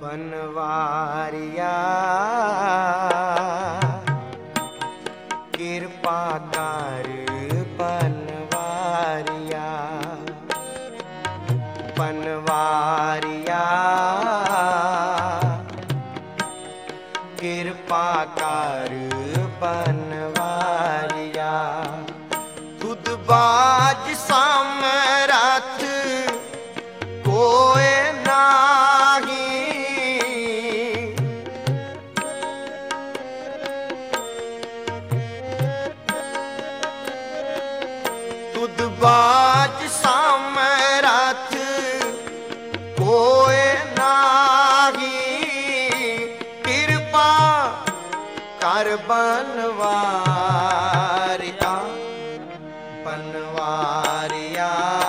बनवारिया कृपा कर बनवारिया, बनवारिया कृपा कर बनवारिया। तुद बाज सामरथ कोय नाही, तुद बाज सामरथ कोय नाही, कृपा कर बनवारिया, बनवारिया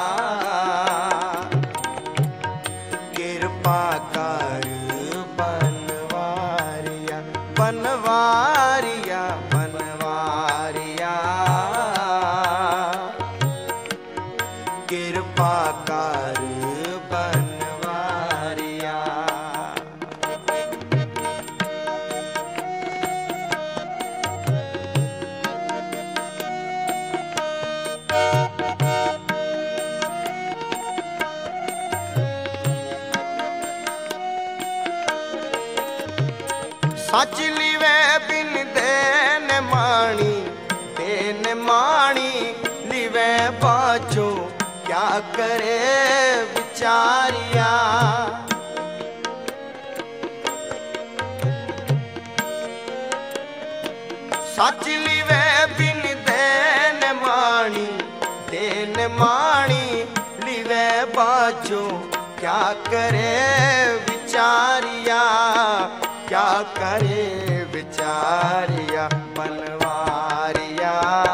कृपा कर बनवारिया, बनवारिया बनवारिया कृपा कर बनवारिया। सच लिवे बिन देन माणी, देन माणी लिवे बाचो क्या करे विचारिया। सच लिवे बिन देन माणी, देन माणी लिवे बाचो क्या करे विचारिया, क्या करे विचारिया। बनवारिया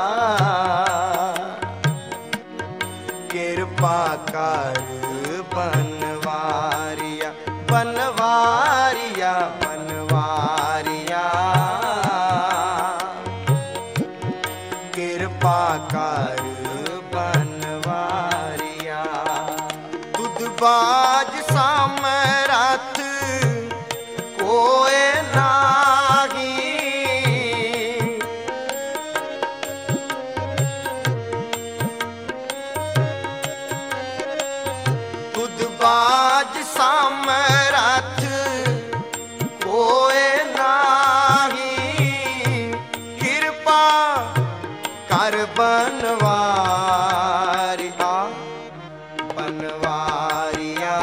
कृपा कर बनवारिया, बनवारिया बनवारिया कृपा कर बनवारिया। तुद बाज सामरथ कोय नाही, तुद बाज सामरथ कोय नाही, कृपा कर बनवारिया, बनवारिया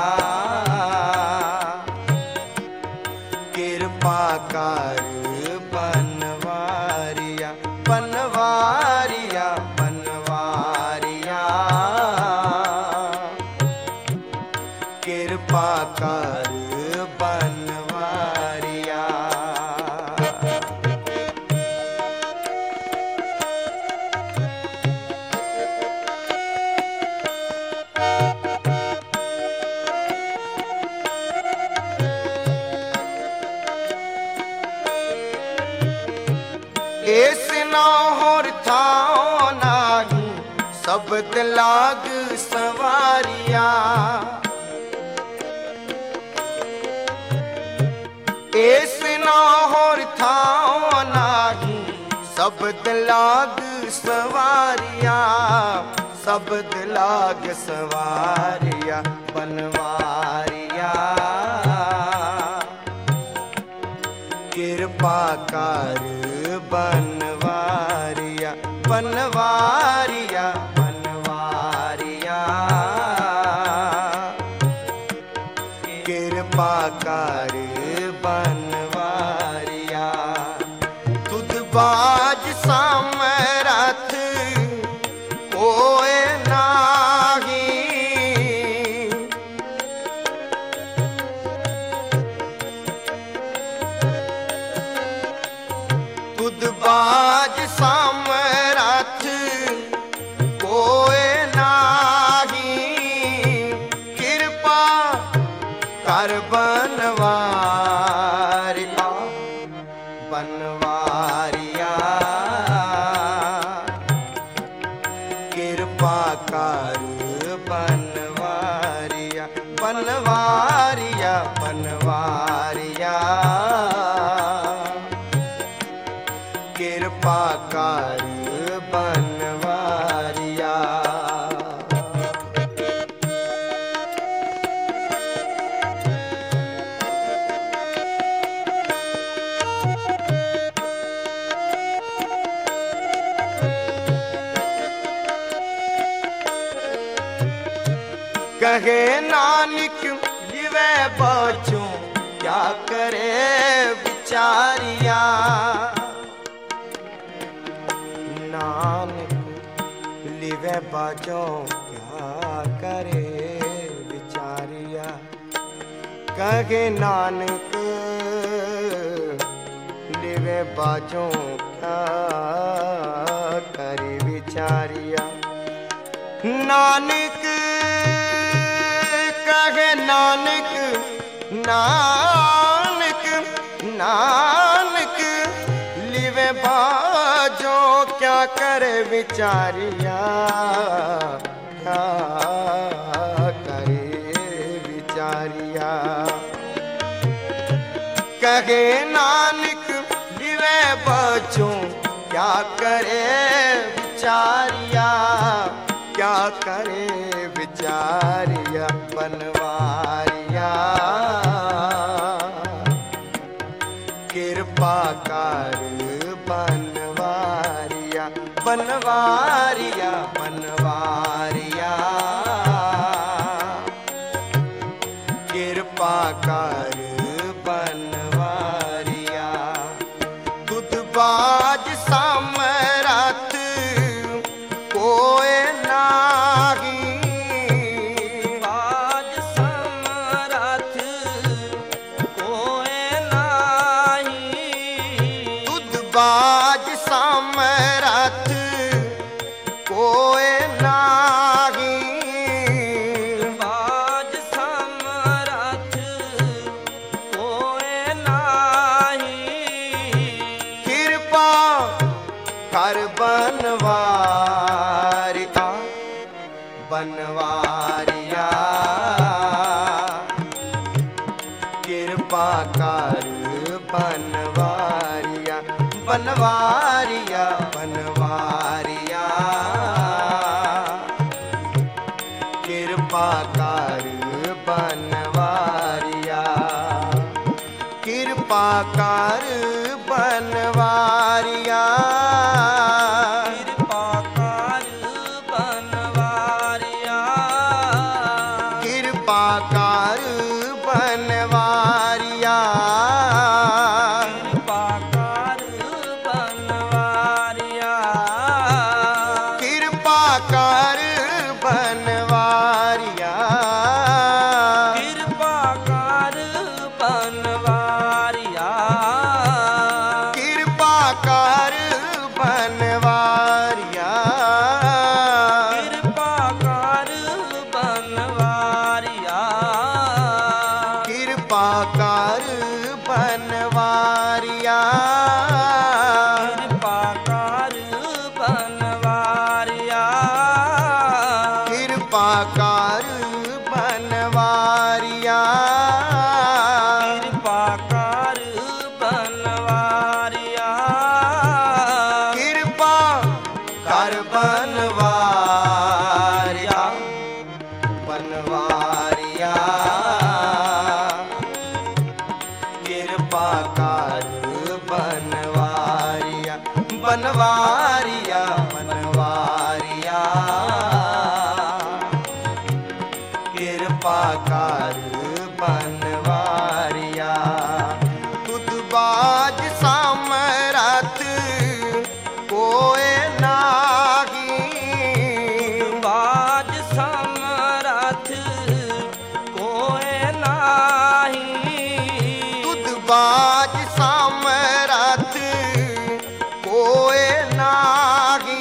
कृपा कर बनवारिया, बनवारिया बनवारिया कृपा कर बनवारिया। एस ना होर थाओ नाही, शब्द लाग सवारिया। एस ना होर थाओ नाही, शब्द लाग सवारिया, शब्द लाग सवारिया। बनवारिया कृपा कर बनवारिया, बनवारिया बनवारिया कृपा कर बनवारिया। तुद बाज सामरथ कोय नाही, तुद बाज सामरथ कोय नाही, कृपा कर बनवारिया, बनवारिया कृपा कर बनवारिया, बनवारिया बनवारिया बनवारिया कृपा कर बनवारिया। कहे नानक लिवे बचूं क्या करे बिचारिया। नानक लिवे बचूं क्या करे बिचारिया। कहे नानक लिवे बचूं क्या करे बिचारिया। नानक कहे नानक नानक नानक लिवे बाजो क्या करे बिचारिया। क्या करे बिचारिया। कहे नानक लिवे बाजो क्या करे बिचारिया। क्या करे बिचारिया बनवारिया। कृपा कर बनवारिया बनवारिया बनवारिया। कृपा कर बनवारिया। तुदबाज सामरथ कोई नाही। बाज समरथ कोई नाही। तुदबाज सामरथ कोई नाही। बाज समरथ कोई नाही। कृपा कर बनवारिया बनवारिया। कृपा कर बनवारिया बनवारिया बनवारिया। कृपा कर बनवारिया। कृपा कर बनवारिया। कृपा कर बनवारिया। कृपा कर बनवारिया। कृपा कर बनवारिया। कृपा कर बनवारिया। कृपा कर बनवारिया। कृपा कर बनवारिया। कृपा कर बनवारिया। कृपा कर बनवारिया। कृपा कर बनवारिया। कृपा कर बनवारिया। कृपा कर बनवारिया। कृपा कर बनवारिया बनवारिया। कृपा कर बनवारिया बनवारिया बनवारिया। कृपा कर बनवारिया। तुदबाज सामरथ कोई नाही। बाज समरथ कोई नाही। तुदबाज सामरथ कोई नाही।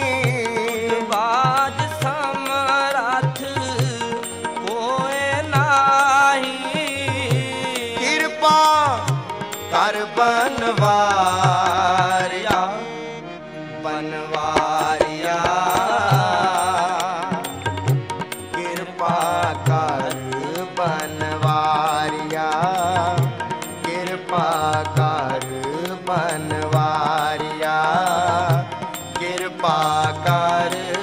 बाज समरथ कोई नाही। कृपा कर बनवारिया बनवारिया। कृपा कर बन बनवारिया कृपा कर बनवारिया कृपा कर